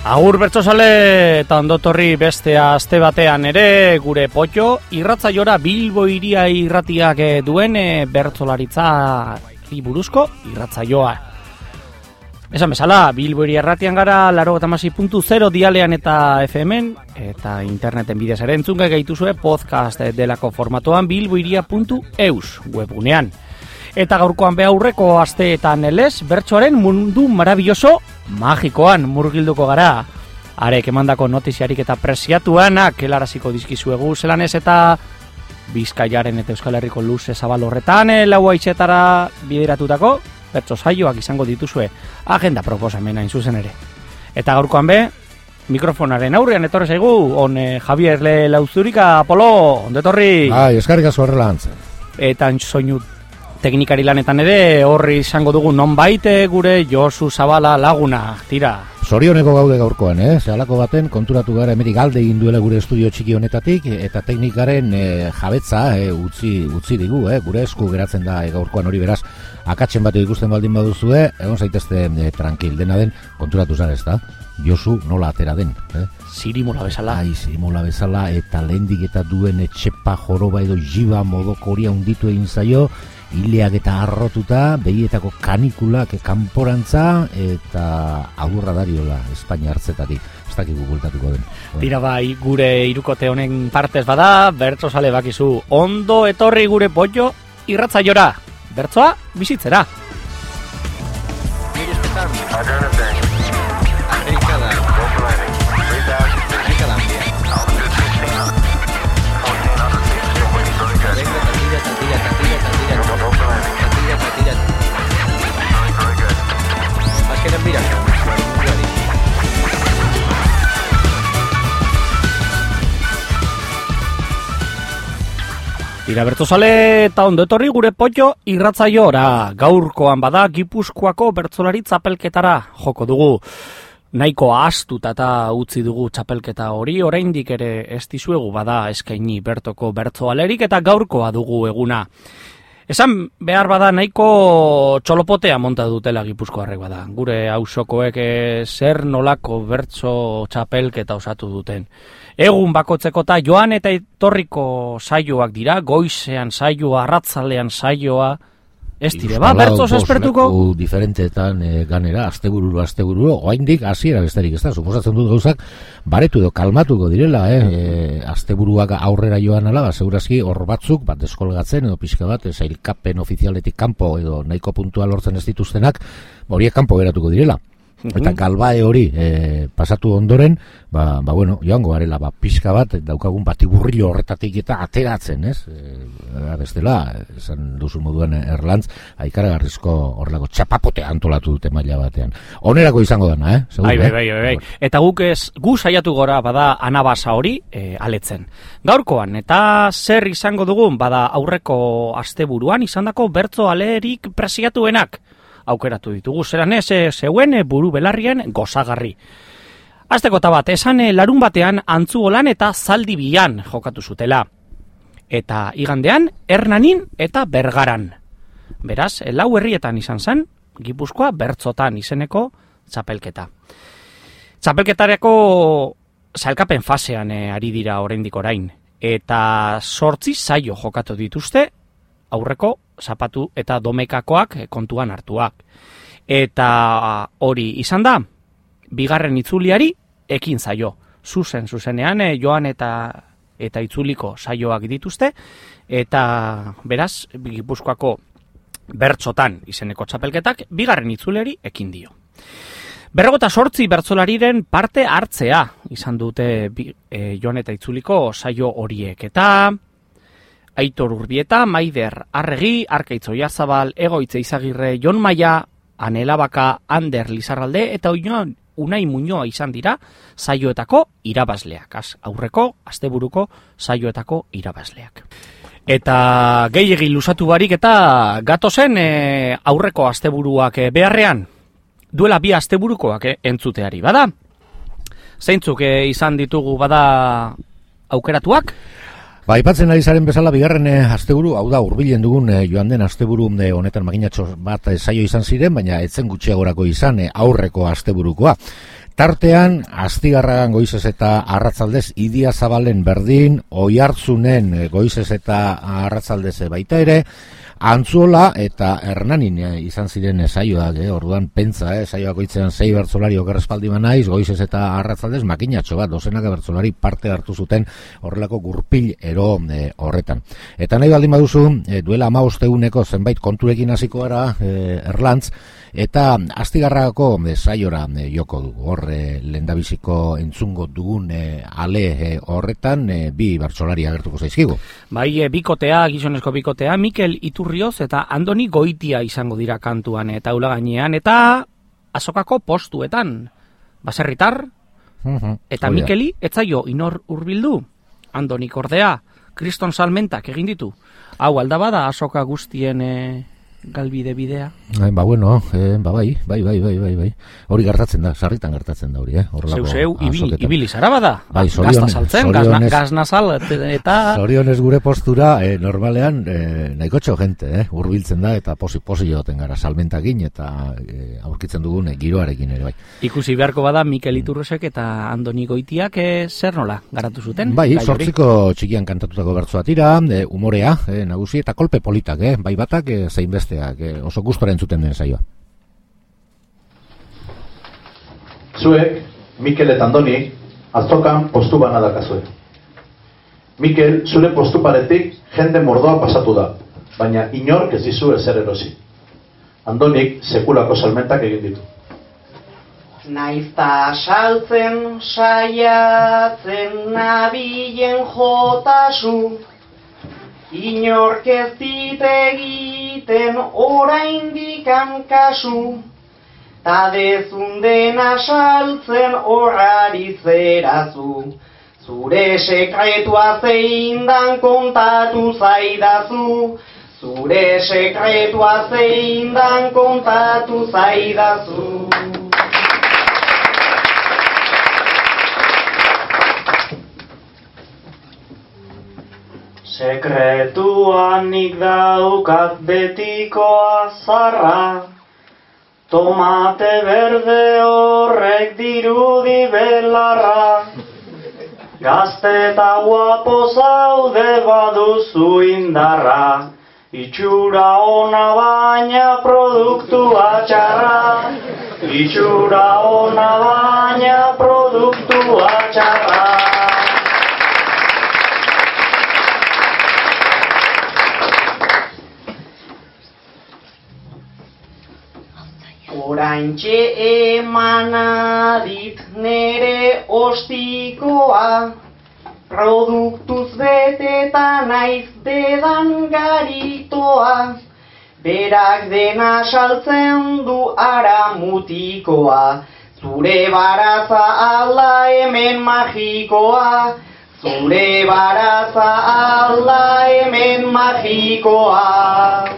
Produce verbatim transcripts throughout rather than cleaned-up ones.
Agur bertsozale eta ondotorri beste aste batean ere gure potxo irratzaiora Bilbo Hiria irratiak duen e, bertsolaritza buruzko irratzaioa. Esan bezala, Bilbo Hiria irratian gara laurogeita hamasei puntu zero dialean eta F M-en eta interneten bidez ere entzungai gaituzue podcast delako formatoan bilbohiria puntu eus webgunean. Eta gaurkoan behaurreko asteetan elez, bertsoaren mundu marabilloso magikoan murgilduko gara. Arek emandako notiziarik eta preziatuanak helaraziko dizkizuegu zelanez eta Bizkaiaren eta Euskal Herriko luze zabal horretan lau haitzetara bideratutako bertso saioak izango dituzue agenda proposamena hain zuzen ere. Eta gaurkoan be, mikrofonaren aurrean etorri zaigu, on eh, Javier Le Lauzurika, Apolo, ondetorri. Bai, eskarrik asko horrela antzen. Eta soinu teknikari lanetan ere horri izango dugu nonbait gure Josu Zabala laguna, tira. Zorioneko gaude gaurkoan, eh? Zehalako baten konturatu gara emerik galde egin duela gure estudio txiki honetatik eta teknikaren eh, jabetza eh, utzi, utzi digu, eh? Gure esku geratzen da eh, gaurkoan hori beraz akatzen bat ikusten baldin baduzue, egon zaitezte eh, tranquil, dena den konturatu zara ez da, Josu nola atera den. Eh? Zirimola bezala. Ai, zirimola bezala eta lehendik eta duen etxepa joroba edo jiba modoko hori handitu egin zaio, hileak eta arrotuta, begietako kanikulak kanporantza eta agurra dariola Espainia hartzetatik. Ez dakigu bultatuko den. Tira bai, gure hirukote honen partez bada, bertsozale bakizu ondo etorri gure potxo irratzaiora. Bertsoa bizitzera. Tira bertsozale eta ondo etorri gure potxo irratzaiora. Gaurkoan bada Gipuzkoako bertsolari txapelketara joko dugu. Nahiko ahaztuta eta utzi dugu txapelketa hori, oraindik ere ez dizuegu bada eskaini bertoko bertsoalerik eta gaurkoa dugu eguna. Esan behar bada nahiko txolopotea monta dutela Gipuzkoarrek bada. Gure auzokoek zer nolako bertso txapelketa osatu duten. Egun bakotzeko eta joan eta etorriko saioak dira, goizean saioa, arratzalean saioa, ez dire, ba, bertsoz espertuko? Diferenteetan e, ganera, astebururu, astebururu, oaindik hasiera besterik, ez da, suposatzen dut gauzak, baretu edo kalmatuko direla, eh? E, asteburuak aurrera joan ala, segurazki hor batzuk, bat deskolgatzen edo pixka bat, sailkapen ofizialetik kanpo edo nahiko puntua lortzen ez dituztenak, horiek kanpo geratuko direla. Eta galbae hori e, pasatu ondoren, ba, ba bueno, joango garela, ba, pixka bat, daukagun batiburrillo horretatik eta ateratzen, ez? E, bestela, esan duzu moduan Erlantz, aikaragarrizko horrelako txapapote antolatu dute maila batean. Onerako izango dana, eh? Segur, bai, bai, bai, bai, bai. Eta guk ez, gu saiatu gora bada anabasa hori e, aletzen. Gaurkoan, eta zer izango dugun, bada aurreko asteburuan izandako bertso alerik preziatuenak. Aukeratu ditugu, zeran ez, zeuen buru belarrien gozagarri. Azteko eta bat, esan larun batean Antzuolan eta Zaldibian jokatu zutela. Eta igandean, Hernanin eta Bergaran. Beraz, lau herrietan izan zen, Gipuzkoa bertzotan izeneko txapelketa. Txapelketareko sailkapen fasean e, ari dira oraindik orain. Eta sortzi saio jokatu dituzte, aurreko zapatu eta domekakoak kontuan hartuak. Eta hori izan da, bigarren itzuliari ekin zaio. Zuzen, zuzenean, e, joan eta eta itzuliko saioak dituzte, eta beraz, Gipuzkoako bertsotan izeneko txapelketak, bigarren itzuliari ekin dio. Berrogota sortzi bertsolariren parte hartzea izan dute e, joan eta itzuliko saio horiek. Eta Aitor Urbieta, Maider Arregi, Arkaitz Oiarzabal, Egoitze Izagirre, Jon Maia, Anelabaka, Ander Lizarralde eta Oinon Unai Muñoa izan dira saioetako irabazleak. Az, aurreko, asteburuko saioetako irabazleak. Eta gehiegi luzatu barik eta gatozen e, aurreko asteburuak e, beharrean. Duela bi asteburukoak e, entzuteari bada. Zeintzuk e, izan ditugu bada aukeratuak? Ba, aipatzen ari zaren bezala bigarren eh, asteburu, hau da hurbilen dugun eh, joan den asteburu eh, honetan maginatxo bat eh, saio izan ziren, baina etzen gutxiagorako izan eh, aurreko asteburukoa. Tartean, Astigarragan goizez eta arratzaldez Idia Zabalen berdin, Oiartzunen goizez eta arratzaldez baita ere, Antzuola eta Hernanin eh, izan ziren saioak, eh, orduan pentsa, eh, saioak goitzean sei bertsolari okerrespaldi naiz, goizez eta arratzaldez makinatxo bat, dozenaka bertsolari parte hartu zuten horrelako gurpil ero eh, horretan. Eta nahi baldin baduzu, eh, duela hamabost eguneko zenbait konturekin hasiko gara eh, Erlantz, eta Astigarragako eh, saiora eh, joko dugu, hor eh, lehendabiziko entzungo dugun eh, ale eh, horretan eh, bi bertsolari agertuko zaizkigu. Bai, e, bikotea, gizonezko bikotea, Mikel Iturrioz eta Andoni Goitia izango dira kantuan eta aula gainean, eta azokako postuetan. Baserritar, uh-huh. eta Mikeli, etzaio inor hurbildu. Andonik ordea, Kriston Salmentak egin ditu. Hau aldaba da azoka guztien e, galbide bidea. Eh, ba bueno, eh, ba bai, bai, bai, bai, bai, bai. Hori gertatzen da, sarritan gertatzen da hori, eh? Zeu, zeu, ibil, ibili zara bada. Bai, zorionez, gazta saltzen, zorionez, gazna sal, eta... Zorionez gure postura, eh, normalean, eh, nahikotxo gente, eh? Urbiltzen da, eta posi-posi joten gara, salmentakin, eta eh, aurkitzen dugun eh, giroarekin ere, bai. Ikusi beharko bada Mikel Iturrosek eta Andoni Goitiak eh, zer nola garatu zuten? Bai, zortziko txikian kantatutako bertsoa tira, eh, umorea, eh, nagusi, eta kolpe politak, eh? Bai batak, eh, zein besteak, eh, oso gustora entzuten den saioa. Zuek, Mikel eta Andoni, azokan postu bana dakazue. Mikel, zure postu paretik jende mordoa pasatu da, baina inork ez dizu ezer erosi. Andonik sekulako salmentak egin ditu. Naizta saltzen saiatzen nabilen jotasu, inork ez dit egiten oraindik hankasu, ta dezun dena saltzen horrari zerazu. Zure sekretua zein dan kontatu zaidazu, zure sekretua zein dan kontatu zaidazu. Sekretuan nik daukat betikoa zarra, tomate berde horrek dirudi belarra, gazte eta guapo zaude baduzu indarra, itxura ona baina produktua txarra, itxura ona baina produktua txarra. Oraintxe emana dit nere ostikoa, produktuz beteta naiz dedan garitoa, berak dena saltzen du ara mutikoa, zure baratza alda hemen magikoa, zure baratza alda hemen magikoa.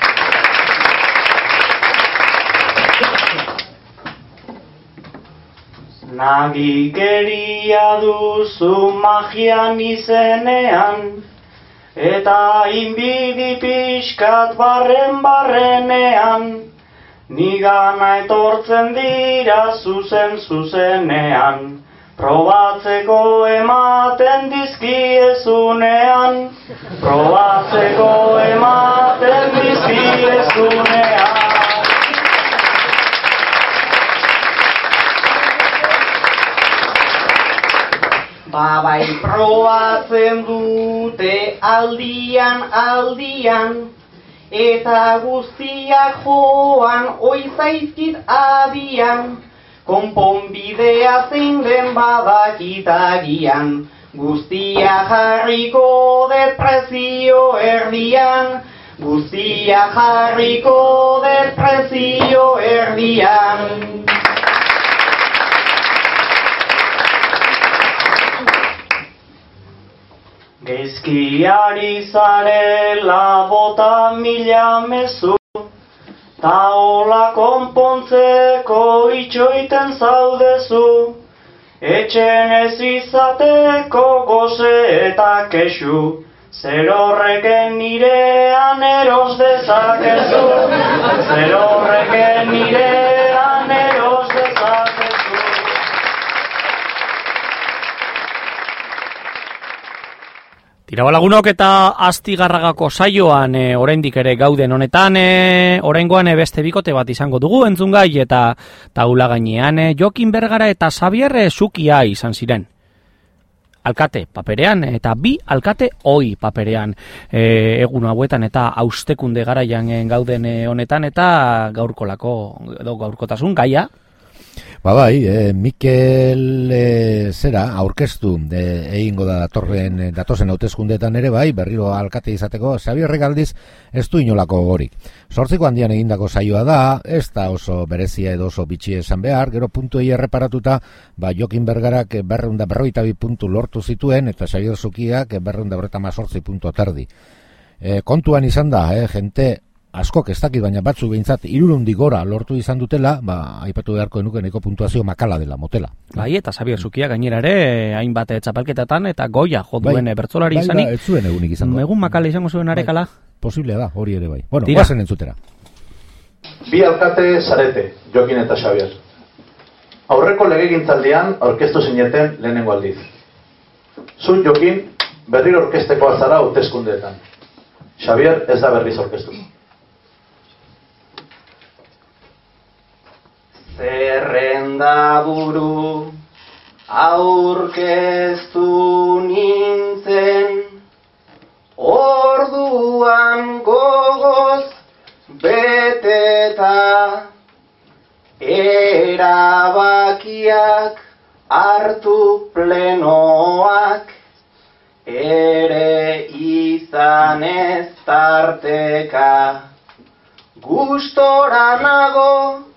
Nagikeria duzu magian izenean, eta inbidi pixkat barren barrenean, nigana etortzen dira zuzen zuzenean, probatzeko ematen dizkiezunean, probatzeko ematen dizkiezunean. Babai probatzen dute aldian aldian, eta guztiak joan oizaizkit adian, konponbidea zein den badakitagian, guztia jarriko depresio erdian, guztia jarriko depresio erdian. Geizkiari zarela bota mila mezu, ta hola konpontzeko itxoiten zaudezu, etxen ez izateko goze eta kexu, zer horreken nirean eros dezakezu, zer horreken nirean eros dezakezu. Irabalagunok eta Astigarragako saioan e, oraindik ere gauden honetan, e, oraingoan e, beste bikote bat izango dugu entzungai eta taula gainean e, Jokin Bergara eta Xabier e, Sukia izan ziren. Alkate paperean eta bi alkate oi paperean e, egun hauetan eta austekunde garaian e, gauden e, honetan eta gaurkolako edo gaurkotasun gaia. Ba bai, e, Mikel e, zera aurkeztu e, egingo da datorren datozen hauteskundeetan ere bai, berriro alkate izateko Xabierrek aldiz ez du inolako gogorik. Zortziko handian egindako saioa da, ez da oso berezia edo oso bitxi esan behar, gero puntuei erreparatuta, ba Jokin Bergarak berreunda berroita bi puntu lortu zituen, eta Xabier Sukiak berreunda berreta mazortzi puntu aterdi. E, kontuan izan da, eh, jente askok ez dakit, baina batzu behintzat hirurundi gora lortu izan dutela, ba, aipatu beharko denuke nahiko puntuazio makala dela motela. Bai, eta Xabier Sukia gainera ere, hainbat txapelketetan eta goia jo duen bai, bertsolari izanik. Bai, ez zuen egunik izango. Egun makala izango zuen arekala. Bai, posiblea da, hori ere bai. Bueno, guazen entzutera. Bi alkate zarete, Jokin eta Xabier. Aurreko legegintzaldian aurkeztu zineten lehenengo aldiz. Zu, Jokin, berriro orkestekoa zara hauteskundeetan. Xabier ez da berriz orkestu. Zerrenda buru aurkeztu nintzen, orduan gogoz beteta, erabakiak hartu plenoak, ere izan ez tarteka, gustora nago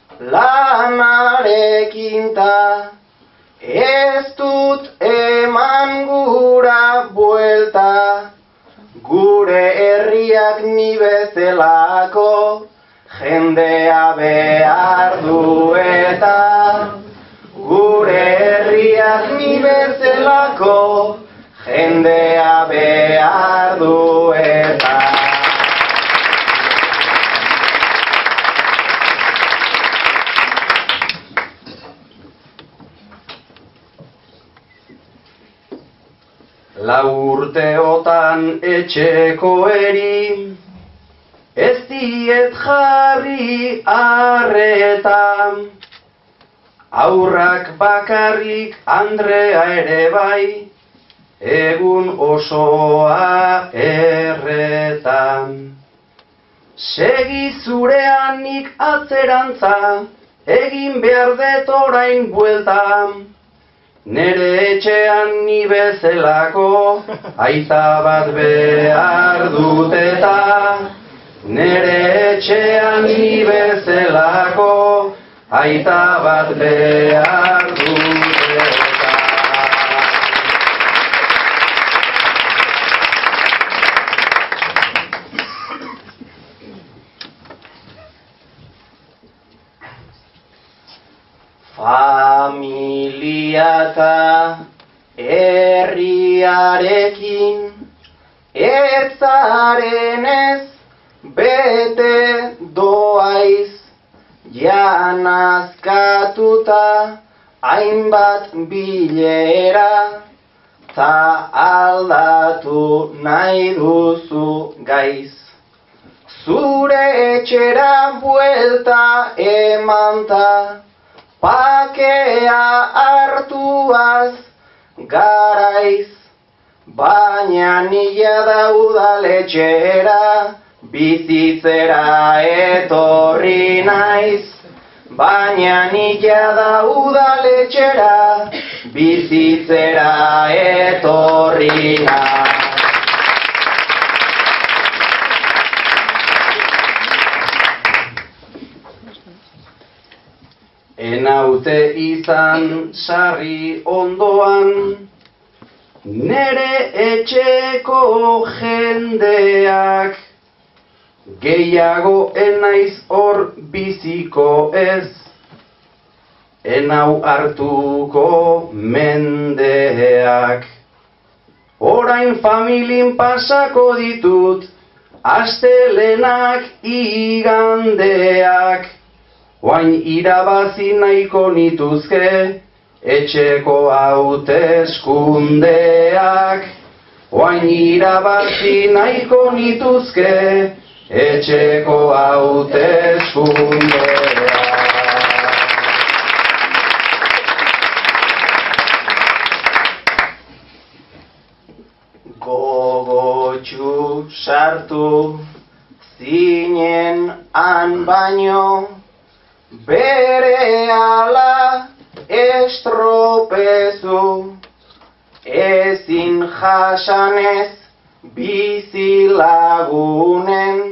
lanarekin ta, ez dut eman gura buelta, gure herriak ni bezalako jendea behar du eta, gure herriak ni bezalako jendea behar du eta. Lau urteotan etxeko eri, ez diet jarri arreta, aurrak bakarrik Andrea ere bai, egun osoa erretan. Segi zureanik atzerantza, egin behar dut orain buelta, nere etxean ni bezelako aita bat behar dut eta, nere etxean ni bezelako aita bat behar dut eta. Familiata herriarekin etzarenez bete doaiz, janazkatuta hainbat bilera, ta aldatu nahi duzu gaiz. Zure etxera buelta emanta, pakea hartuaz garaiz, baina nila da udaletxera, bizitzera etorri naiz. Baina nila da udaletxera, bizitzera etorri naiz. Enaute izan sarri ondoan, nere etxeko jendeak, gehiago enaiz hor biziko ez, enau hartuko mendeak. Orain familin pasako ditut, astelenak igandeak, oain irabazi nahiko nituzke etxeko hauteskundeak, oain irabazi nahiko nituzke etxeko hauteskundea. Gogotxu sartu zinen han baino, berehala estropezu, ezin jasanez bizilagunen,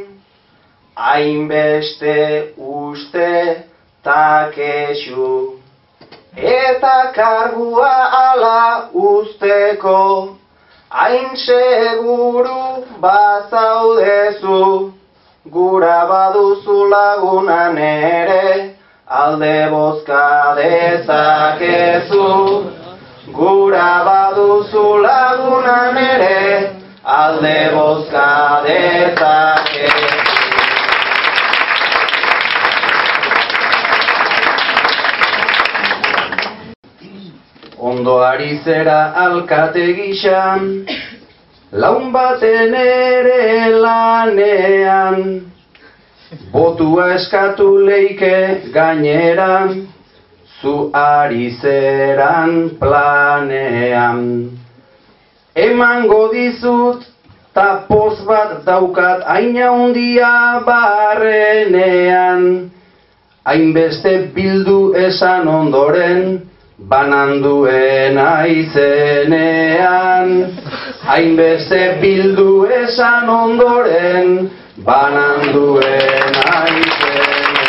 hainbeste uste takexu, eta kargua ala usteko, hain seguru bazaudezu, gura baduzu lagunan ere, alde bozka dezakezu. Gura baduzu lagunan ere, alde bozka dezakezu. Ondo ari zera alkate gixan, laun baten ere lanean, botua eskatu leike gaineran, zu ari zeran planean. Emango dizut, ta poz bat daukat aina hundia barrenean, hainbeste bildu esan ondoren, bananduen aizenean, hainbeste bildu esan ondoren, bananduen aizenean.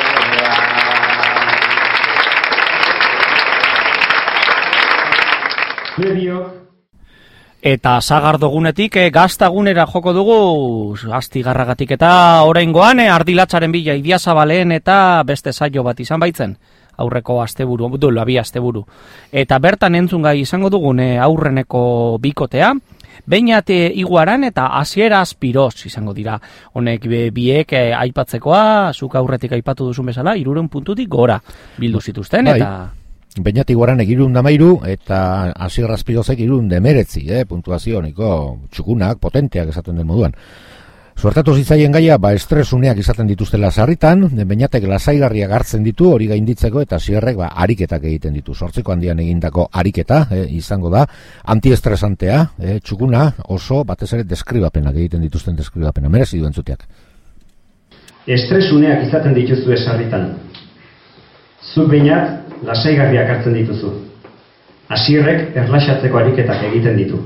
Eta sagardogunetik e, gaztagunera joko dugu, Astigarragatik eta oraingoan e, Ardilatzaren bila Idiazabaleen eta beste saio bat izan baitzen. Aurreko asteburu, duela bi asteburu. Eta bertan entzungai izango dugune aurreneko bikotea, Beñat Iguaran eta Asier Aspiroz izango dira. Honek biek eh, aipatzekoa, zuk aurretik aipatu duzun bezala, hirurehun puntutik gora bildu zituzten. Bai. Eta Beñat Iguaran hirurehun eta hamairu eta Asier Aspirozek hirurehun eta hemeretzi, eh, puntuazio niko txukunak, potenteak esaten den moduan. Suertatu zitzaien gaia, ba, estresuneak izaten dituztela sarritan, Beñatek lasaigarriak hartzen ditu hori gainditzeko eta Asierrek ba, ariketak egiten ditu. Sortzeko handian egindako ariketa eh, izango da, antiestresantea, eh, txukuna, oso batez ere deskribapenak egiten dituzten deskribapena. Merezi du entzuteak. Estresuneak izaten dituzu sarritan. Zuk Beñat lasaigarriak hartzen dituzu. Asierrek erlaxatzeko ariketak egiten ditu.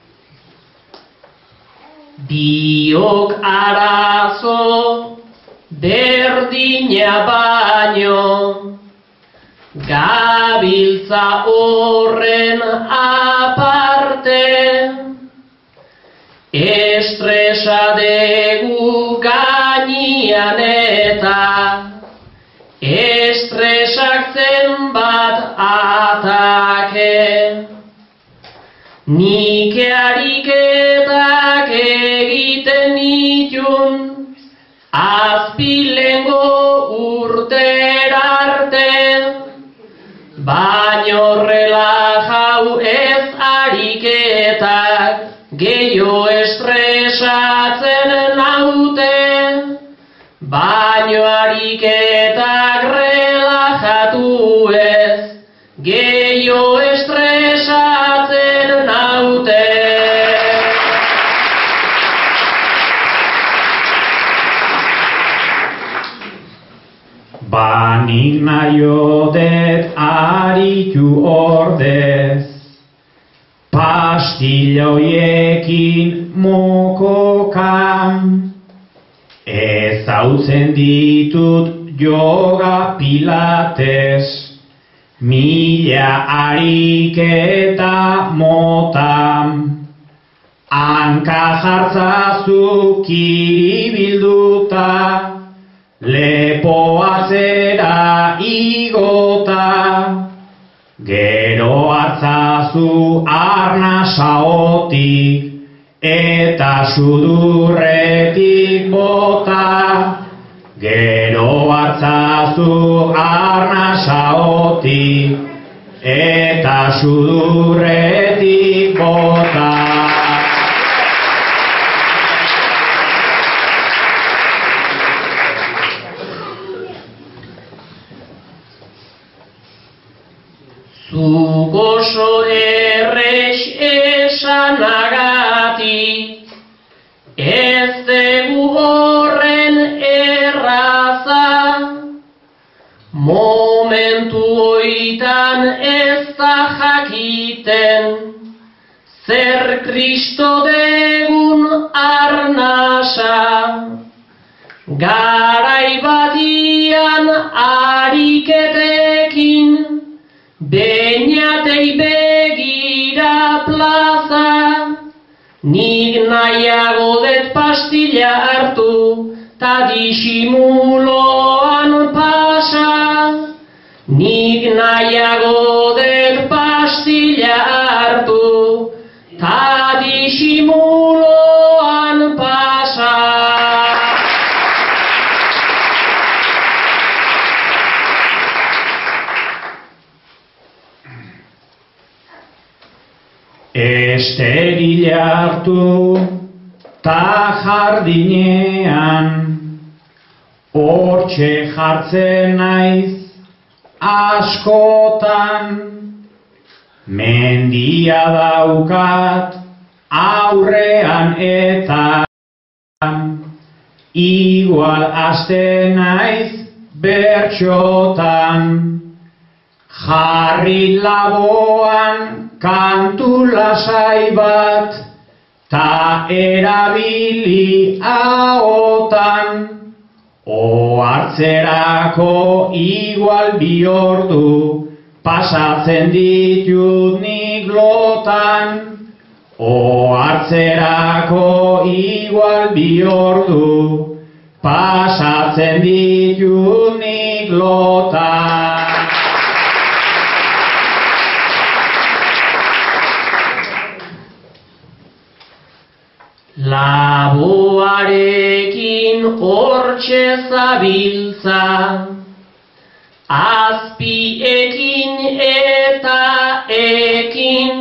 Biok arazo berdina baino, gabiltza horren aparte, estresa degu gainian eta estresak zenbat atake. Nik ariketak egiten nitun, azpilengo urtera arte, baino relajau ez ariketak, gehiago estresatzen naute, baino ariketak relajatu ez, gehiago estresatzen naute. Ba nik naio det aritu ordez, pastilla hoiekin mokokan, ezautzen ditut yoga pilates, mila ariketa motam, hanka jartzazu kiribilduta, lepoa zera igota, gero hartzazu arnasaotik, eta sudurretik bota, gero hartzazu arnasaotik, eta sudurretik bota. Zuk oso errex esanagatik, ez dugu horren erraza, momentu hoitan ez da jakiten, zer Kristo degun arnasa. Garai batian ariketekin, Beñatei begira plaza, nik nahiago det pastilla hartu, ta disimuloan pasa. Nik nahiago det pastilla hartu, ta disimuloan pasa. Esterila hartu ta jardinean, hortxe jartzen naiz askotan, mendia daukat aurrean eta igual hasten naiz bertxotan, jarri laboan kantu lasai bat, ta erabili ahotan, ohartzerako igual bi ordu, pasatzen ditut nik lotan. Ohartzerako igual bi ordu, pasatzen ditut nik lotan. Laboarekin hortxe zabiltza, azpiekin eta ekin,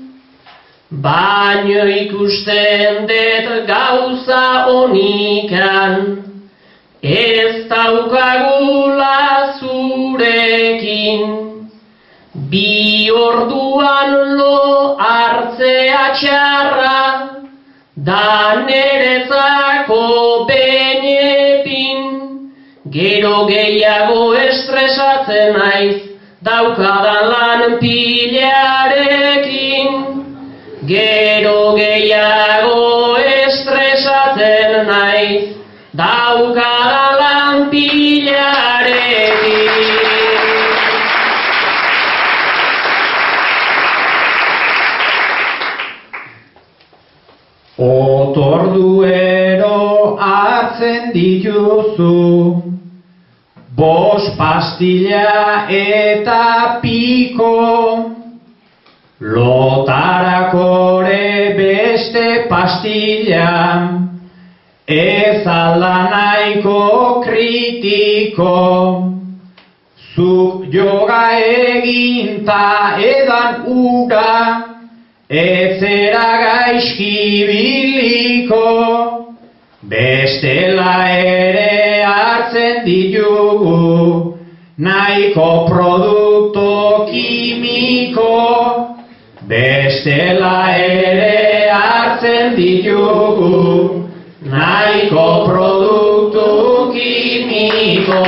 baino ikusten dut gauza honikan, ez daukagula zurekin. Bi orduan lo hartzea txarra, da nerezako benepin, gero gehiago estresatzen naiz, daukadan lan pilarekin. Gero gehiago estresatzen naiz, daukadan lan pilarekin. Otorduero hartzen dituzu, bost pastilla eta piko, lotarakore beste pastilla, ez alda nahiko kritiko. Zuk yoga egin ta edan ura, ez zera gaizki biliko, bestela ere hartzen ditugu, nahiko produkto kimiko, bestela ere hartzen ditugu, nahiko produkto kimiko.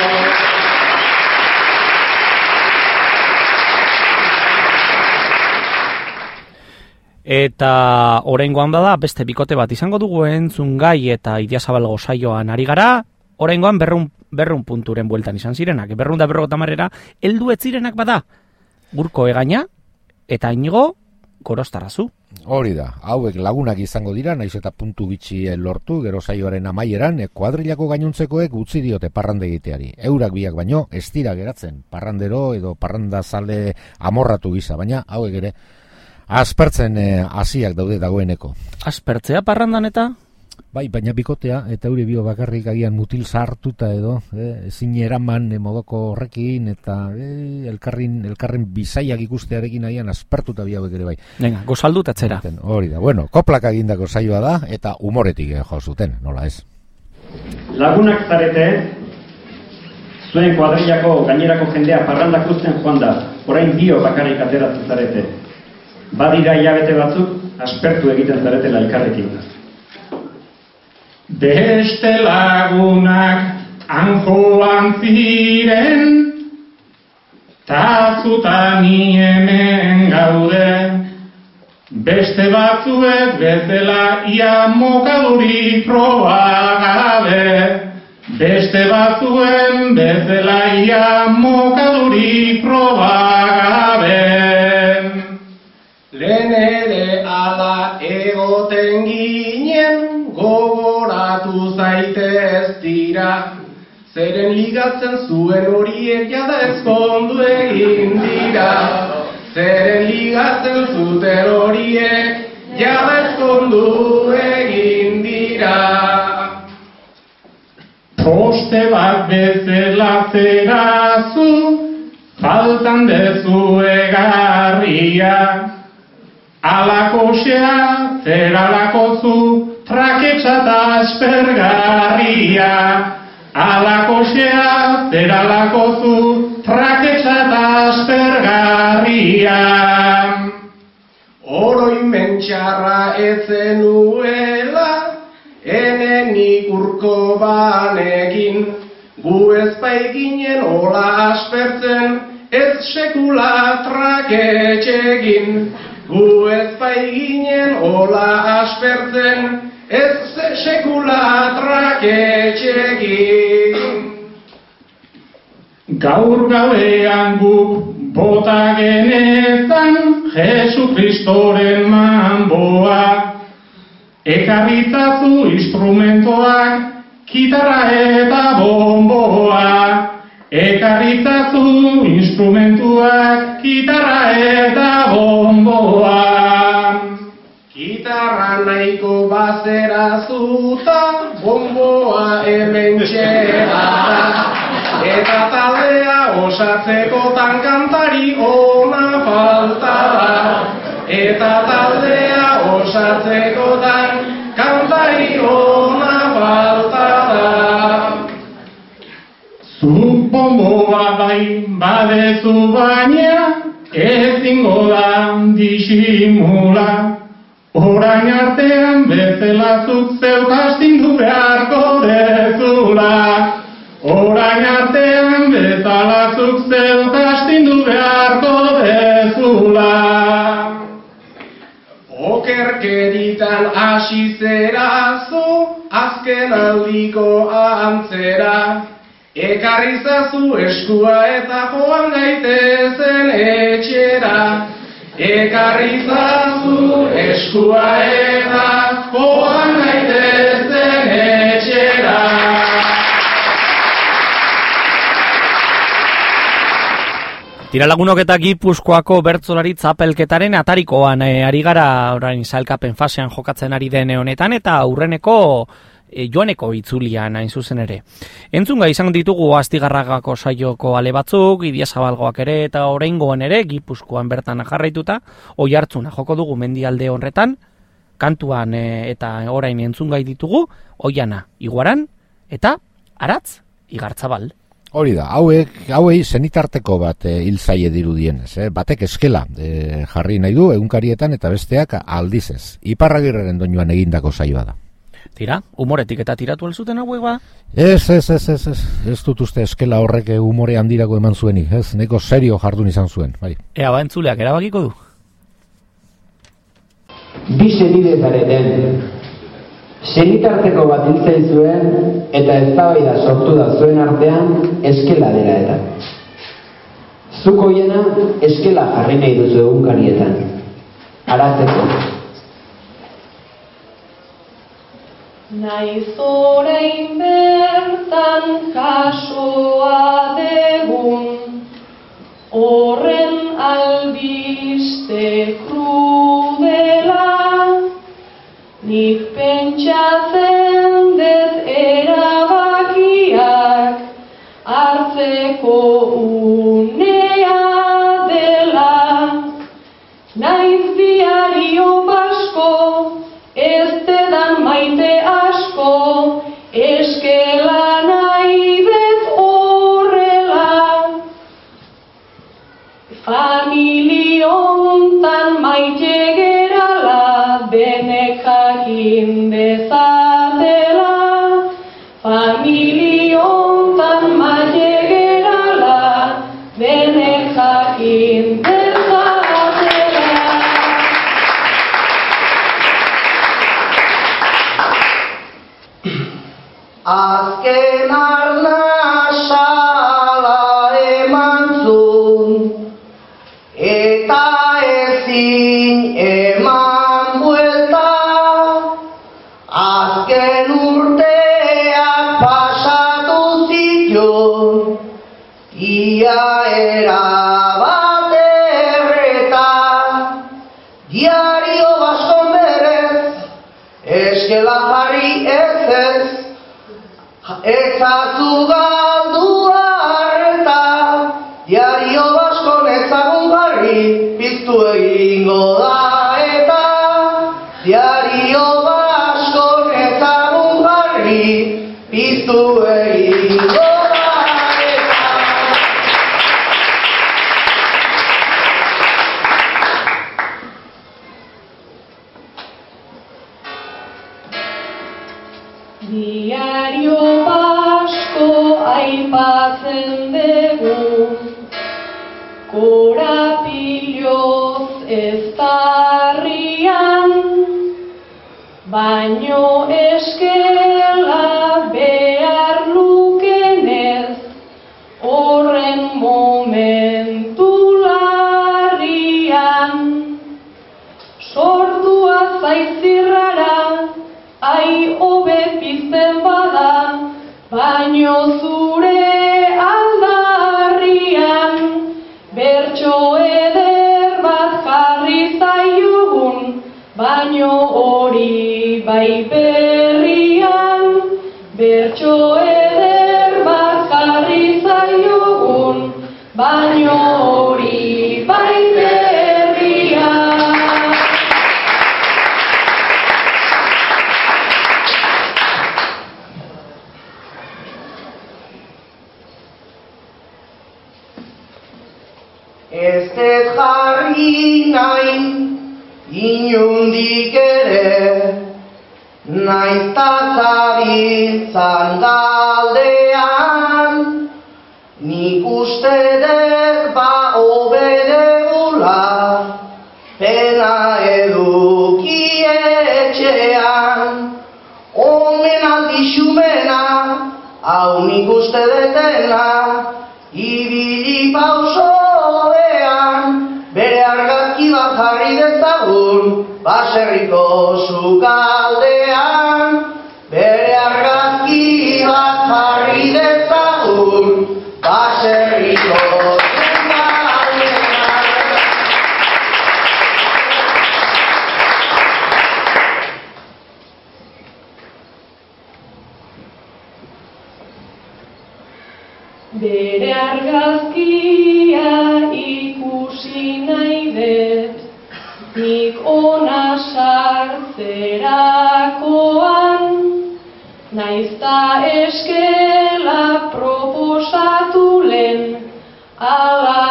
Eta oraingoan bada beste bikote bat izango dugu entzun gai eta Idiazabalgo saioan ari gara. Oraingoan berrun, berrun punturen bueltan izan zirenak. Berrun da berrogota marrera, heldu ez zirenak bada. Gurko Egaña eta Inigo Gorostarazu. Hori da, hauek lagunak izango dira, naiz eta puntu bitxi lortu, gero saioaren amaieran, kuadrilako gainontzekoek utzi diote parrande egiteari. Eurak biak baino, ez dira geratzen, parrandero edo parrandazale amorratu gisa, baina hauek ere, aspertzen hasiak daude dagoeneko. Aspertzea parrandan eta? Bai, baina bikotea, eta eure bio bakarrik agian mutil sartuta edo, eh, ezin eraman eh, modoko horrekin, eta eh, elkarrin, elkarren bizaiak ikustearekin agian aspertuta bi hauek ere bai. Venga, gozaldut atzera. Hori da, bueno, koplak egindako saioa da, eta umoretik eh, jo zuten, nola ez? Lagunak zarete, zuen kuadrillako gainerako jendea parrandak uzten joan da, orain dio bakarrik ateratzen zarete. Badira hilabete batzuk, aspertu egiten zaretela elkarrekin. Beste lagunak anjoan ziren, ta zutani hemen gaude. Beste batzuek bezala ia mokaduri proba gabe. Beste batzuen bezala ia mokaduri proba gabe. Lehen ere ala egoten ginen, gogoratu zaitez dira. Zeren ligatzen zuen horiek jada ezkondu egin dira. Zeren ligatzen zuten horiek jada ezkondu egin dira. Poste bat bezala zerazu, faltan dezu egarria. Alakosea, zeralakozu, traketsa eta aspergarria. Alakosea, zeralakozu, traketsa eta aspergarria. Oroin mentxarra etzenuela, enen ikurko banekin, gu ez baiginen ola aspertzen, ez sekula traketxegin. Gu ez baiginen ola aspertzen, ez sekula traketxegin. Gaur gauean guk bota genezan, Jesu Kristoren manboa. Ekarritzazu instrumentoak, kitarra eta bomboa. Ekarritzazu instrumentuak, kitarra eta bomboa. Kitarra nahiko bazera zuta, bomboa hemen txera. Eta taldea osatzekotan kantari ona falta da. Eta taldea osatzekotan kantari ona falta da. Zuk bomboa bai badezu baina, ezingo da disimula. Orain artean bezala zuk zeuk astindu beharko dezula. Orain artean bezala zuk zeuk astindu beharko dezula. Okerkeritan hasi zerazu, azken aldiko antzera. Ekarrizazu eskua eta joan gaitezen etxera. Ekarrizazu eskua eta joan gaitezen etxera. Tiralagunok eta Gipuzkoako bertsolari txapelketaren atarikoan e, ari gara orain sailkapen fasean jokatzen ari den honetan eta aurreneko e, joaneko itzulian hain zuzen ere. Entzunga izan ditugu Astigarragako saioko ale batzuk, Idiazabalgoak ere eta oraingoan ere Gipuzkoan bertan jarraituta, Oiartzuna joko dugu mendialde horretan, kantuan e, eta orain entzungai ditugu, Oiana Iguaran eta Aratz Igartzabal. Hori da, hauek, hauei zenitarteko bat e, hilzaie dirudienez, eh? Batek eskela e, jarri nahi du egunkarietan eta besteak aldizez. Iparragirreren doinuan egindako saioa da. Tira, humoretik eta tiratu alzuten hauek ba? Ez, ez, ez, ez, ez, ez dut uste eskela horrek humore handirako eman zuenik, ez, neko serio jardun izan zuen, bai. Ea ba entzuleak erabakiko du? Bi senide zareten. Senitarteko bat hiltzen zuen eta eztabaida sortu da zuen artean eskela dela eta. Zuk Oiana eskela jarri nahi duzu egunkarietan. Aratzeko. Naiz orain bertan kasoa degun, horren albiste krudela. Nik pentsatzen dut erabakiak hartzeko unea dela. Naiz diario basko, ez dedan maite asko, eskela nahi bet horrela. Fa hontan maite gerala, denek jakin dezatela. Famili hontan maite gerala, denek jakin dezatela. Azken arnasala eman zuen, eta ezin eman buelta. Azken urteak pasatu zituen, ia erabat erreta. Diario Baskon berez, eskela jarri ez ez, ezazu galdu arreta. Diario Baskon ezagun jarri, piztu egingo da eta. Diario Baskon ezagun jarri, piztu egingo da eta. Diario Basko aipatzen dugu, korapiloz eztarrian, baino eskela behar lukenez, horren momentu larrian. Sortua zaizirrara, ai hobe pizten bada, baino zure aldarrian, bertso eder bat jarri zaiogun, baino hori bai berrian. Bertso eder bat jarri zaiogun, baino hori bai berrian. Ez ez jarri nahi inundik ere, naizta zabiltzan galdean. Nik uste dut ba obedegula, pena eduki etxean. Omenaldi xumena, hau nik uste detena, ibili pausodean. Bere argazki bat jarri dezagun, baserriko sukaldean. Bere argazki bat jarri dezagun, baserriko sukaldean. Bere argazkia ikusi nahi dut, nik ona sartzerakoan, naizta eskela proposatu lehen, ala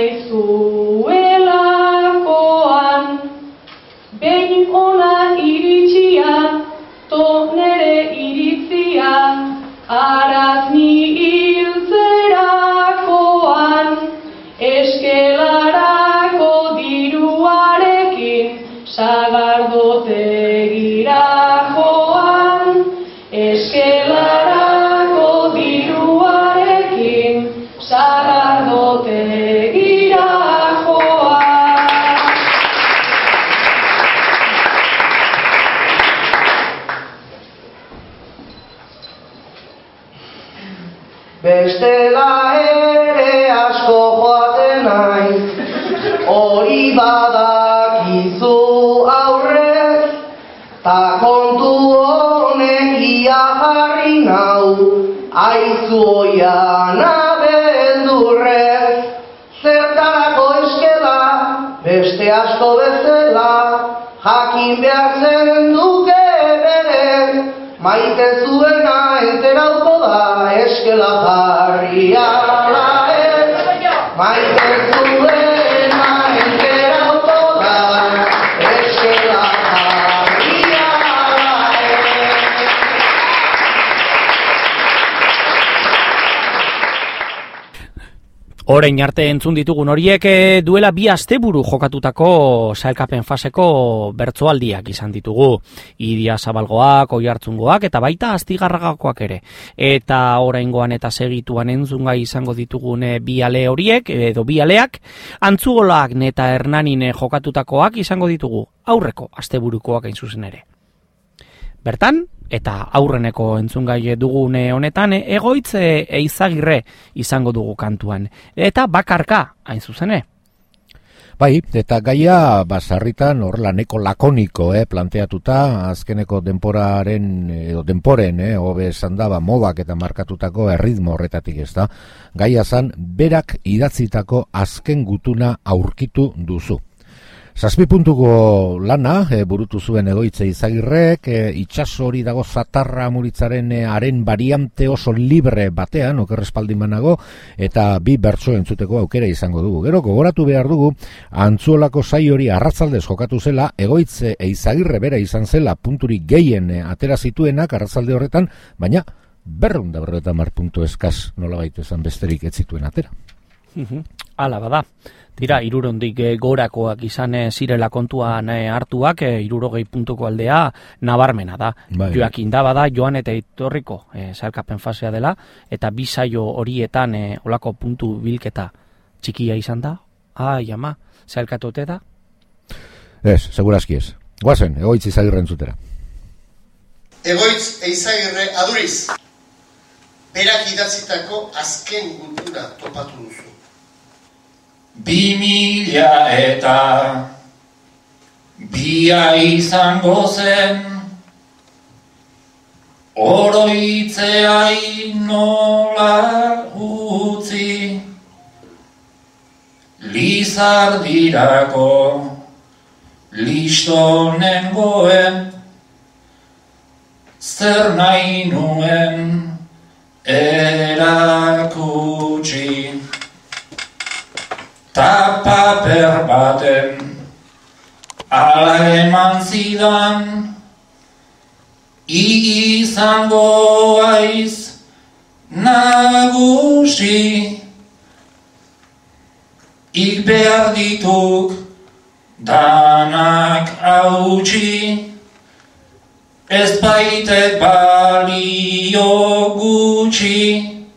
naizuelakoan. Behin ona iritsia, to nere iritzia, araz ni hiltzerakoan. Eskelarako diruarekin, sagardotegira joan. Eskelarako diruarekin, sagardotegira joan. Bestela ere asko joaten naiz, hori badakizu aurrez, ta kontu honek ia jarri nau, aizu oian abeldurrez. Zertarako eskela, beste asko bezala, jakin behar zen duke berez, maite zuena enterauko da eskela jarri ala ez. Maite zuena enterauko Orain arte entzun ditugun horiek duela bi asteburu jokatutako sailkapen faseko bertsoaldiak izan ditugu. Idia Zabalgoak, Oiartzungoak eta baita Astigarragakoak ere. Eta oraingoan eta segituan entzungai izango ditugun bi ale horiek edo bi aleak Antzugolak eta Hernanin jokatutakoak izango ditugu. Aurreko asteburukoak hain zuzen ere. Bertan, eta aurreneko entzungai dugune honetan, Egoitz Eizagirre izango dugu kantuan. Eta bakarka, hain zuzene. Bai, eta gaia basarritan horrela neko lakoniko eh, planteatuta, azkeneko denporaren, edo denporen, eh, hobe esan daba modak eta markatutako erritmo horretatik ez da. Gaia zan, berak idatzitako azken gutuna aurkitu duzu. Zazpi puntuko lana e, burutu zuen Egoitz Eizagirrek, e, itxaso hori dago zatarra muritzaren e, haren variante oso libre batean, okerrespaldin banago, eta bi bertso entzuteko aukera izango dugu. Gero, gogoratu behar dugu, Antzuolako sai hori arratzaldez jokatu zela, Egoitz Eizagirre bera izan zela punturik gehien e, atera zituenak arratzalde horretan, baina berrunda berreta mar puntu eskaz nola baitu esan besterik ez zituen atera. Hala bada. Tira, irurondik gorakoak izan zirela kontuan hartuak, irurogei puntuko aldea nabarmena da. Bai. Joakin da bada, joan eta etorriko e, sailkapen fasea dela, eta bi saio horietan e, olako puntu bilketa txikia izan da. Ai, ama, sailkatote da? Ez, segurazki ez. Guazen, Egoitz Eizagirre entzutera. Egoitz Eizagirre aduriz. Berak idatzitako azken gutuna topatu duzu. Bi mila eta bia izango zen, oroitzeai nola utzi, Lizardirako listonen goen, zer nahi nuen erakutsi. Ta paper baten ala eman zidan, izango aiz nagusi, ik behar dituk danak hautsi, ez baitek balio gutxi,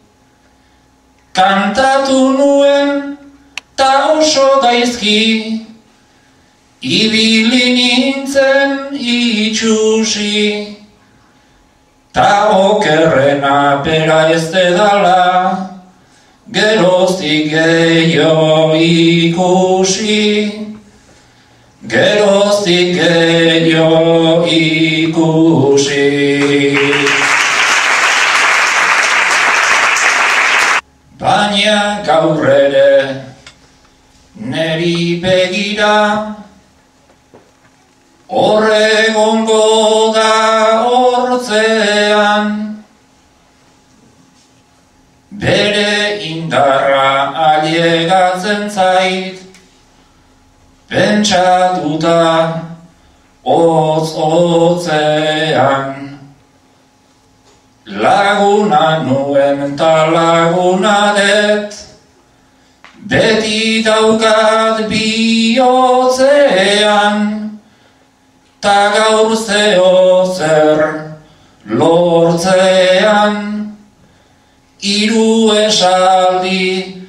kantatu nuen ta oso gaizki, ibili nintzen itxusi, ta okerrena bera ez dedala, geroztik gehiago ikusi, geroztik gehiago ikusi. Baina gaur ere neri begira, horregongo da hortzean, bere indarra ailegatzen zait, pentsatuta hotz-hotzean. Laguna nuen ta laguna det, beti daukat bihotzean, ta gaur zeo zer lortzean, hiru esaldi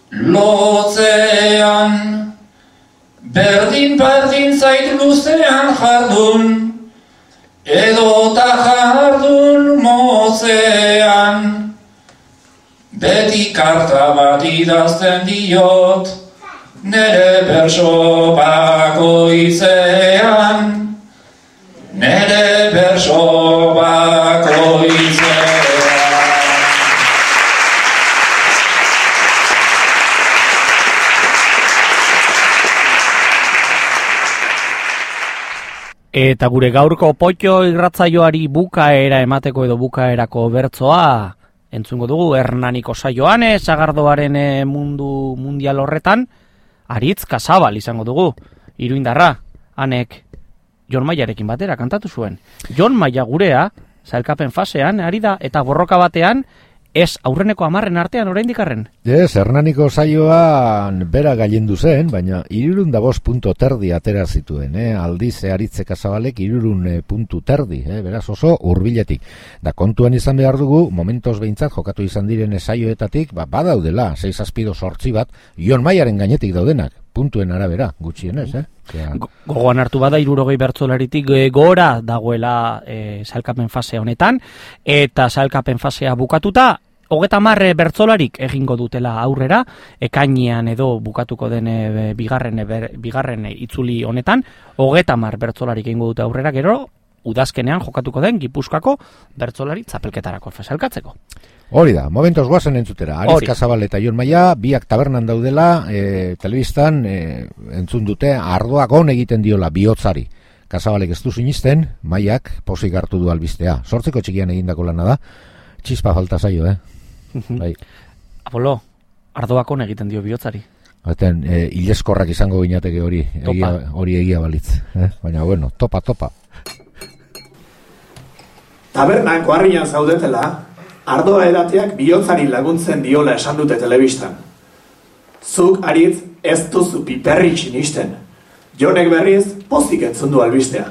lotzean, berdin-berdin zait luzean jardun, edota jardun motzean, beti karta bat idazten diot, nere berso bakoitzean, nere berso bakoitzean. Eta gure gaurko potxo irratzaioari bukaera emateko edo bukaerako bertsoa entzungo dugu Hernaniko saioan, Sagardoaren mundu mundial horretan, Aritz Kasabal izango dugu, iruindarra, hanek Jon Maiarekin batera kantatu zuen. Jon Maia gurea, sailkapen fasean, ari da, eta borroka batean, ez aurreneko hamarren artean oraindik arren. Ez, Hernaniko saioan bera gailendu zen, baina hirurehun eta bost puntu terdi atera zituen, eh? Aldiz Aritze Kasabalek hirurehun puntu terdi, eh? Beraz oso hurbiletik. Da kontuan izan behar dugu, momentos behintzat jokatu izan diren saioetatik, ba, badaudela, sei zazpido sortzi bat, Jon Maiaren gainetik daudenak, puntuen arabera, gutxienez, eh? Gogoan hartu bada hirurogei bertsolaritik gora dagoela e, sailkapen fasea honetan, eta sailkapen fasea bukatuta, hogeta hamar bertsolarik egingo dutela aurrera, ekainean edo bukatuko den e, bigarren, e, bigarren itzuli honetan, hogeta hamar bertsolarik egingo dute aurrera, gero, udazkenean jokatuko den Gipuzkoako bertsolari txapelketarako sailkatzeko. Hori da, momentos guazen entzutera. Aritz Kasabal eta Jon Maia, biak tabernan daudela, e, telebistan e, entzun dute, ardoak on egiten diola bihotzari. Kasabalek ez du sinisten, Maiak posik hartu du albistea. Sortzeko txikian egindako lana da, txispa falta zaio, eh? Bai. Apolo, ardoak on egiten dio bihotzari. Baten, e, hileskorrak izango ginateke hori, egia, hori egia balitz. Eh? Baina, bueno, topa, topa. Tabernan koarrian zaudetela, ardoa edateak bihotzari laguntzen diola esan dute telebistan. Zuk, Aritz, ez duzu piperri sinisten. Jonek berriz, pozik entzun du albistea.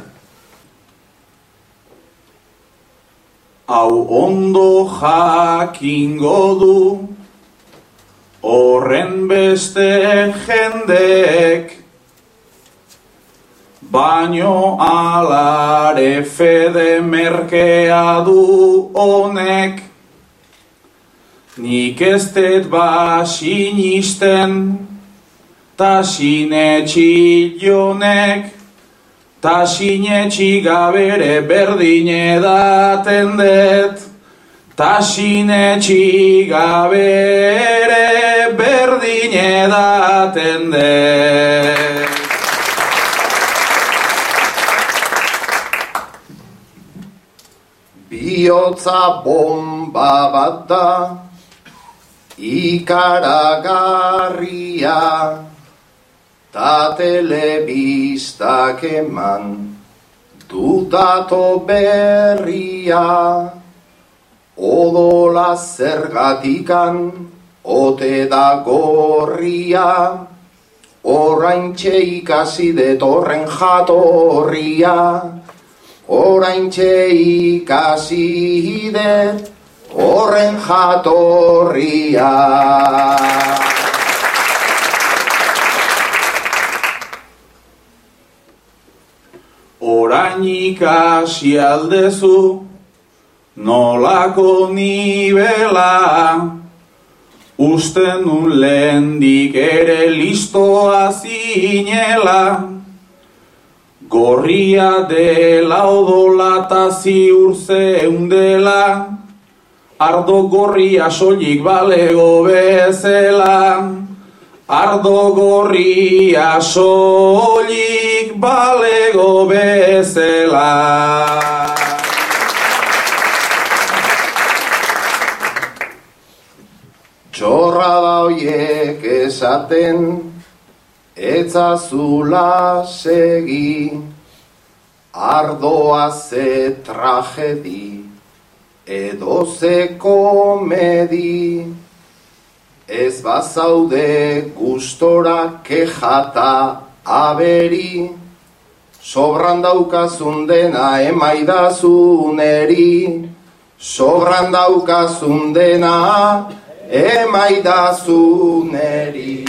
Hau ondo jakingo du, horren beste jendek, baino alare fede merkea du honek. Nik ez dut ba sinisten, ta sinetxi jonek, ta sinetxi gabere berdin edaten dut, ta sinetxi gabere berdin edaten dut. Bihotza bomba bat da, ikaragarria, ta telebistak eman dutato berria. Odola zergatikan ote da gorria, oraintxe ikasi det horren jatorria. Oraintxe ikasi det horren jatorria. Orain ikasi aldezu nolako nibela, usten nun lehendik ere listoa zinela. Gorria dela odola ta ziur zeundela, ardo gorria soilik balego bezela. Ardo gorria soilik balego bezela. Txorra da hoiek esaten, etzazula segi, ardoa ze tragedi, edo ze komedi. Ez bazaude gustora kejata aberi, sobran daukazun dena emaidazun eri, sobran daukazun dena emaidazun eri.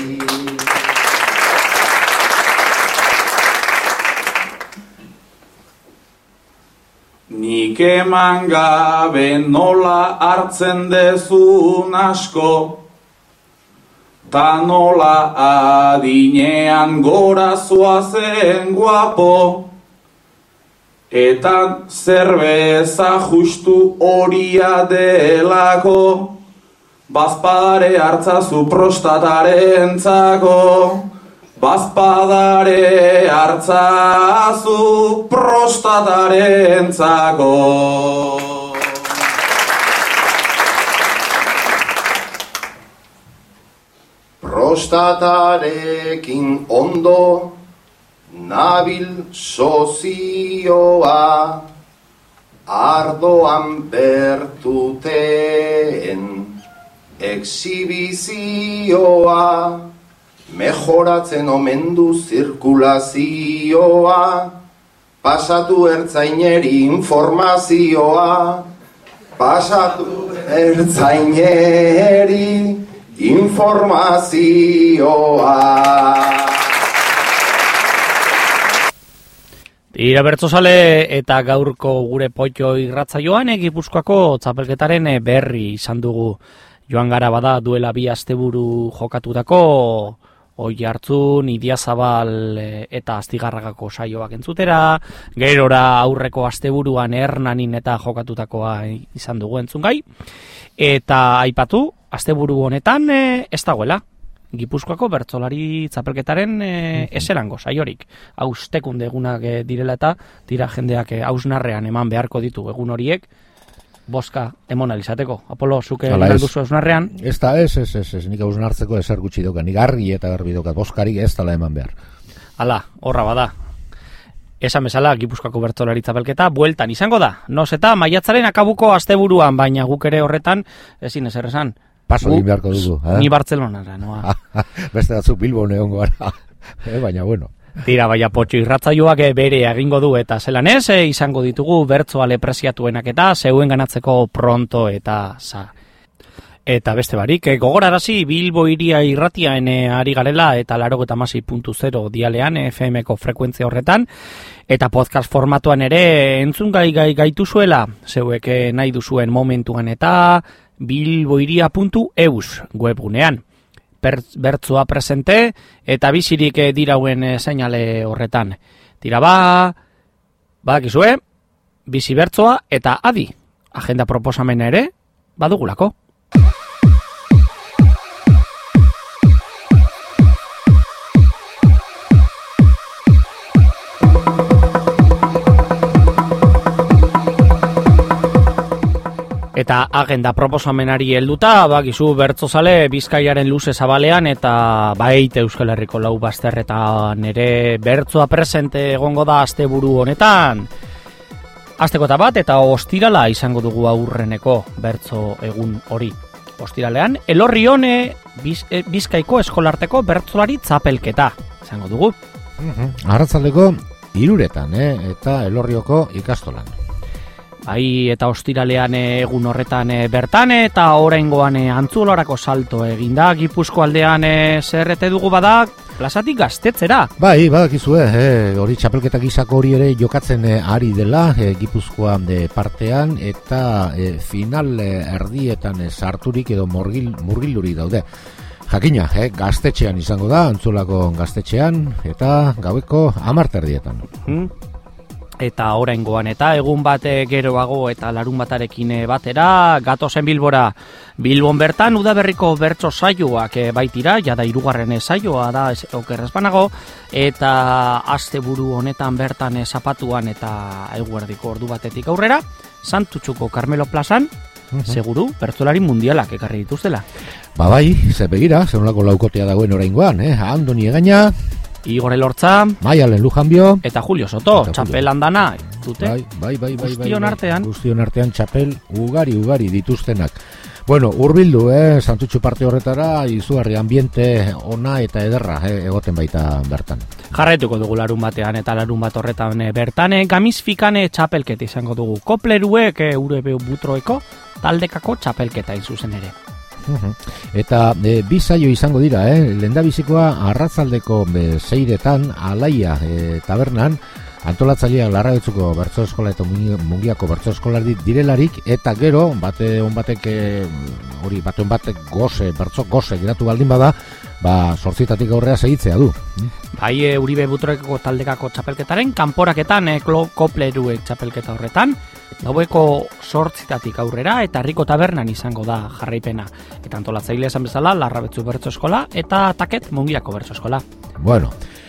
Nik eman gabe nola hartzen dezun asko, ta nola adinean gora zoazen guapo, eta zerbeza justu horia delako, bazpadare hartzazu prostatarentzako. Bazpadare hartzazu prostatarentzako. Prostatarekin ondo nabil sozioa, ardoan bertuten exhibizioa, mejoratzen omen du zirkulazioa, pasatu ertzaineri informazioa, pasatu ertzaineri informazioa. Ira bertzozale eta gaurko gure potxo irratzaioan Gipuzkoako txapelketaren berri izan dugu. Joan gara bada duela bi asteburu jokatutako Oiartzun, Idiazabal eta Astigarragako saioak entzutera, gerora aurreko asteburuan Hernanin eta jokatutakoa izan dugu entzungai, eta aipatu asteburu honetan ez dagoela Gipuzkoako bertsolari txapelketaren e, eserango saiorik. Haustekunde egunak e, direla eta tira jendeak e, hausnarrean eman beharko ditu egun horiek, boska emon alizateko. Apolo, zuke galduzu hausnarrean? Ez da, ez, ez, ez, ez, nik hausnartzeko ezer gutxi doka, nik argi eta garbi doka, boskarik ez dala eman behar. Hala, horra bada. Esan bezala, Gipuzkoako bertsolari txapelketa bueltan izango da. Noz eta maiatzaren akabuko asteburuan, baina guk ere horretan, ezin ezer esan. Paso egin beharko dugu. Eh? Ni Bartzelonara, noa. Beste datzuk Bilbon egongo gara. eh, baina bueno. Tira, baina potxo irratzaioak bere egingo du eta zelan ez, e, izango ditugu bertsoale preziatuenak eta zeuen ganatzeko pronto eta za. Eta beste barik, e, gogorarazi Bilbo iria irratiaen e, ari garela eta laurogeita hamasei puntu zero dialean F M-ko frekuentzia horretan, eta podcast formatuan ere entzun gai gai gaitu zuela, zeuek e, nahi duzuen momentuan eta bilboiria puntu eus webgunean. Bertzoa presente eta bizirik dirauen e, seinale horretan. Tira ba, badakizue, bizi bertzoa eta adi, agenda proposamena ere badugulako. Eta agenda proposamenari helduta, bakizu bertzozale Bizkaiaren luze zabalean eta baite Euskal Herriko lau bazterretan ere bertzoa presente egongo da asteburu honetan. Asteko eta bat eta ostirala izango dugu aurreneko bertzo egun hori. Ostiralean, Elorri hone Biz, e, Bizkaiko eskolarteko bertzolari txapelketa izango dugu. Uh-huh. Arratzaldeko hiruretan, eh? Eta Elorrioko ikastolan. Bai, eta ostiralean egun horretan bertan eta oraingoan Antzuolarako salto eginda. Gipuzko aldean zerrete dugu bada plazatik Gaztetzera. Bai, badakizue, eh, hori txapelketa gizako hori ere jokatzen eh, ari dela eh, Gipuzkoa eh, partean eta eh, final eh, erdietan eh, sarturik edo murgil, murgilduri daude. Jakina, eh, Gaztetxean izango da, Antzuolako Gaztetxean eta gaueko hamar erdietan. Hmm. Eta oraingoan eta egun bat geroago eta larun batarekin batera gatozen Bilbora. Bilbon bertan udaberriko bertso saioak baitira, jada hirugarren saioa da okerrez banago, eta asteburu honetan bertan zapatuan eta eguerdiko ordu batetik aurrera, Santutxuko Carmelo plazan, uh-huh. seguru bertsolari mundialak ekarri dituztela. Ba bai, ze begira, zeunlako laukotea dagoen oraingoan, eh? Andoni Egaña, Igor Elortza, Maialen Lujanbio eta Julio Soto, eta txapel handana dute. Bai, bai, bai, bai, guztion bai, artean. Guztion artean txapel ugari, ugari dituztenak. Bueno, hurbildu, eh, Santutxu parte horretara, izugarri ambiente ona eta ederra, eh, egoten baita bertan. Jarraituko dugu larun batean eta larun bat horretan bertan, eh, gamizfikane txapelketa izango dugu. Kopleruek, eh, urebe butroeko, taldekako txapelketa zuzen ere. Uh-huh. Eta e, bi saio izango dira, eh? Lehendabizikoa arratzaldeko e, seiretan Alaia e, tabernan antolatzaileak Larrabetzuko bertso eskola eta Mungiako bertso eskolari direlarik, eta gero bate on batek hori bate on batek goze bertso goze geratu baldin bada, ba zortzitatik aurrea segitzea du. Bai, e, Uribe Butroeko taldekako txapelketaren kanporaketan e, Kopleruek txapelketa horretan gaueko zortzitatik aurrera eta Herriko tabernan izango da jarraipena. Eta antolatzaile esan bezala Larrabetzu bertso eskola eta Taket Mungiako bertso eskola. Bueno,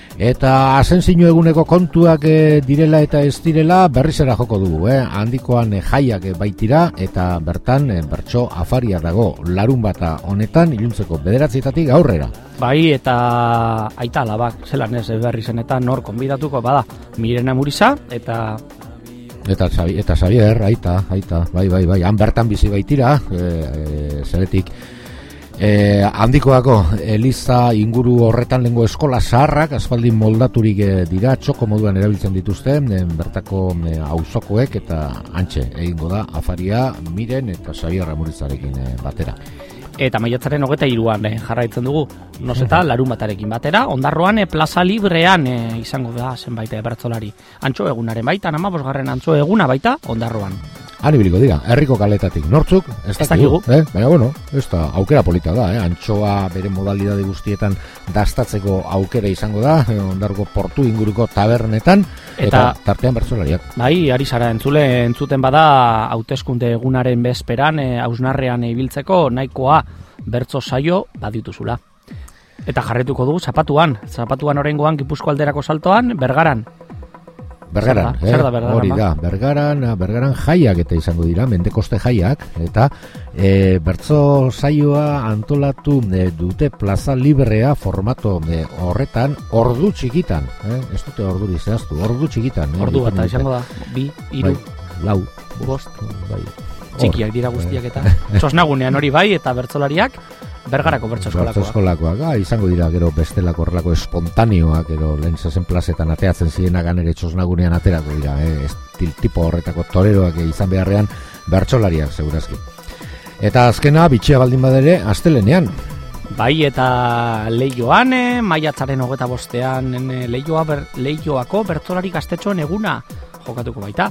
eta asentzio eguneko kontuak e, direla eta ez direla berrizera joko dugu, eh? Handikoan e, jaiak e, baitira eta bertan e, bertso afaria dago larun bata honetan iluntzeko bederatzietatik aurrera. Bai, eta aita alabak, zelan ez berri zenetan nor konbidatuko bada, Mirena Muriza eta Eta, eta Xavier, aita, aita, bai, bai, bai, han bertan bizi baitira, e, e, zeretik E, handikoako Eliza inguru horretan lengo eskola zaharrak aspaldi moldaturik e, dira, txoko moduan erabiltzen dituzte e, bertako e, auzokoek eta antxe egingo da afaria Miren eta Xabier Ramuritzarekin e, batera. Eta maiatzaren hogeta hiruan eh, jarraitzen dugu, noz eta larun batarekin batera, Ondarroan eh, plaza librean eh, izango da zenbait eh, bertzolari. Antxo egunaren baita, hamabosgarren antxo eguna baita Ondarroan. Han ibiliko dira, herriko kaletatik nortzuk, ez dakigu, eh? Baina bueno, ez da, aukera polita da, eh? Antxoa bere modalidade guztietan dastatzeko aukera izango da, eh, Ondarroko portu inguruko tabernetan, eta, eta tartean bertsolariak. Bai, ari zara entzule, entzuten bada hauteskunde egunaren bezperan, eh, hausnarrean ibiltzeko nahikoa bertso saio badituzula. Eta jarretuko dugu zapatuan, zapatuan oraingoan Gipuzko alderako saltoan, Bergaran. Bergaran, zer da, eh? zer da Bergaran, hori da, Bergaran, Bergaran jaiak eta izango dira, mendekoste jaiak, eta e, bertso saioa antolatu e, dute plaza librea formato e, horretan, ordu txikitan, eh? Ez dute orduri zehaztu, ordu txikitan. Eh? Ordu bat, izango da, bi, hiru, bai, lau, bost, bai. Txikiak dira guztiak eta txosnagunean hori bai, eta bertsolariak Bergarako bertso eskolakoak. Bertso eskolakoak, ah, izango dira gero bestelako horrelako espontaneoak, gero lehen zazen plazetan ateatzen zirenak ere txosnagunean aterako dira, eh, estil tipo horretako toreroak izan beharrean bertsolariak segurazki. Eta azkena bitxia baldin badere astelenean. Bai, eta Leioan, eh, maiatzaren hogeta bostean eh, Leioa ber, Leioako bertsolari gaztetxoen eguna jokatuko baita.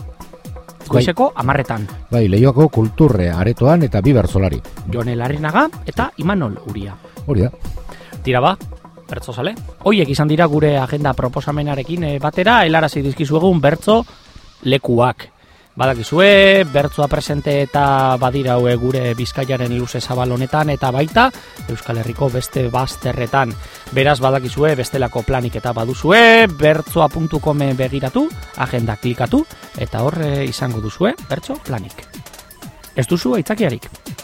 Goizeko amarretan. Bai, Leioako kulturre aretoan eta bi bertsolari. Jone Larrinaga eta Imanol Uria. Hori da. Tira ba, bertso sale. Hoiek izan dira gure agenda proposamenarekin batera, helarazi dizkizuegun bertso lekuak. Badakizue, bertsoa presente eta badira haue gure Bizkaiaren luze zabal honetan eta baita Euskal Herriko beste bazterretan. Beraz badakizue bestelako planik eta baduzue, bertsoa puntu com begiratu, agenda klikatu eta hor izango duzue bertso planik. Ez duzu aitzakiarik.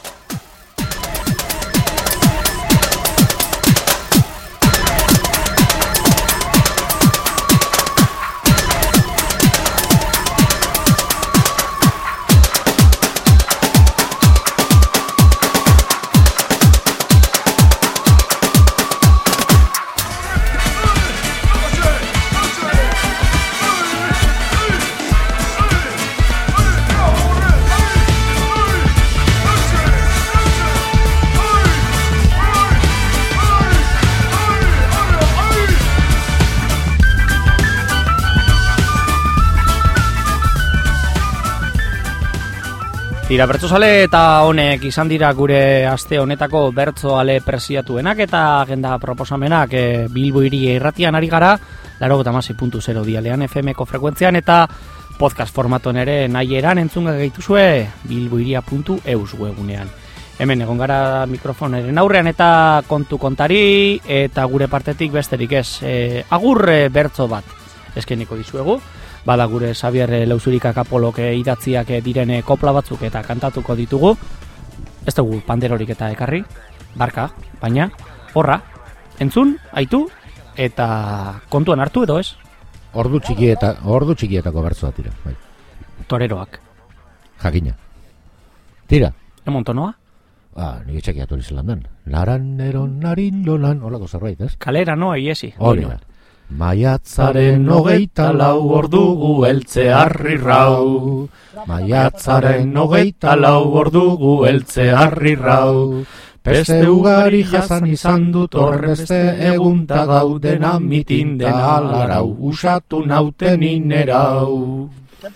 Tira, bertsozale eta honek izan dira gure aste honetako bertsoale preziatuenak eta agenda proposamenak e, Bilbo hiri irratian ari gara, laurogeita hamasei puntu zero dialean F M-ko frekuentzian eta podcast formaton ere nahi eran entzunga gaituzue bilboiria puntu eus webunean. Hemen egon gara mikrofonaren aurrean eta kontu kontari eta gure partetik besterik ez e, agur e, bertso bat eskeniko dizuegu. Bada gure Xabier Lauzurikak Apolok idatziak diren kopla batzuk eta kantatuko ditugu. Ez dugu panderorik eta ekarri, barka, baina horra, entzun, aitu eta kontuan hartu edo ez? Ordu txiki eta ordu txikietako bertsoa tira, bai. Toreroak. Jakina. Tira. Emon tonoa? Ah, nire txekiatu hori zelandan. Naranero narindonan, holako zerbait, ez? Kalera noa iesi. Hori da. Maiatzaren hogeita lau ordugu eltze harri rau. Maiatzaren hogeita lau ordugu eltze harri rau. Peste ugari jasan izan dut horrezte egunta gaudena mitin dena alarau. Usatu nauten inerau.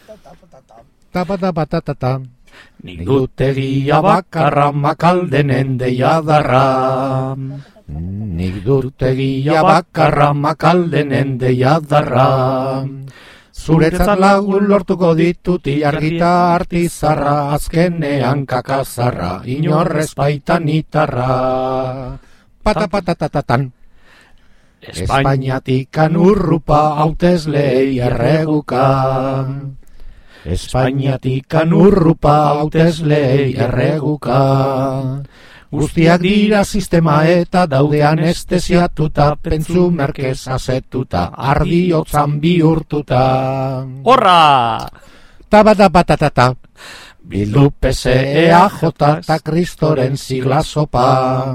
Tapatapatatata. Nik dut egia bakarra makaldenen deia darra. Nik dut egia bakarra makaldenen deia darra. Zuretzat lagun lortuko dituti argita artizarra, azkenean kakazarra, inorrez baitan itarra. Patapatatatatan. Espainiatikan urrupa hautezlei erreguka. Espainiatikan urrupa hautezlei erreguka. Guztiak dira sistema eta daude anestesiatuta, pentsu merkez azetuta, ardiotzan bihurtuta. Horra! Tabatapatatata. Bildu P S E A J eta Kristoren sigla sopa.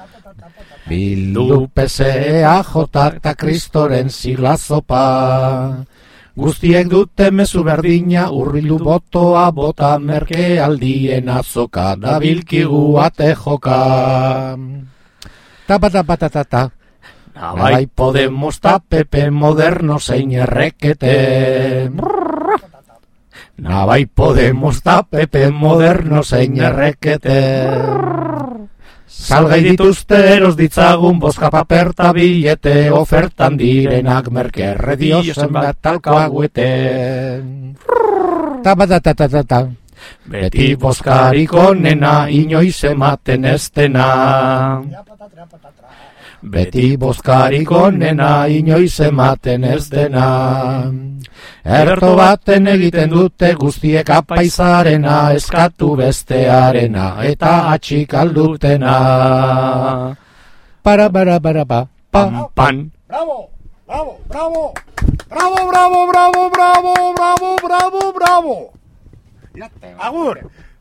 Bildu P S E A J eta Kristoren sigla sopa. Guztiek dute mezu berdina, urrildu botoa bota merke aldien azoka, da bilkigu ate joka. Tapatatapatata, nabai Podemos ta P P moderno zein errekete. Nabai Podemos ta P P moderno zein errekete. Salgai dituzte eros ditzagun bozka paper ta bilete ofertan direnak merkerre diosen bat talkoagueten. Tapatatatata. Beti bozkarik onena inoiz ematen ez dena. Beti bozkarik onena inoiz ematen ez dena. Erto baten egiten dute guztiek apaizarena, eskatu bestearena eta atxik aldutena. Para, para, para, pa, pam, pan. Bravo, bravo, bravo, bravo, bravo, bravo, bravo, bravo, bravo, bravo. Agur.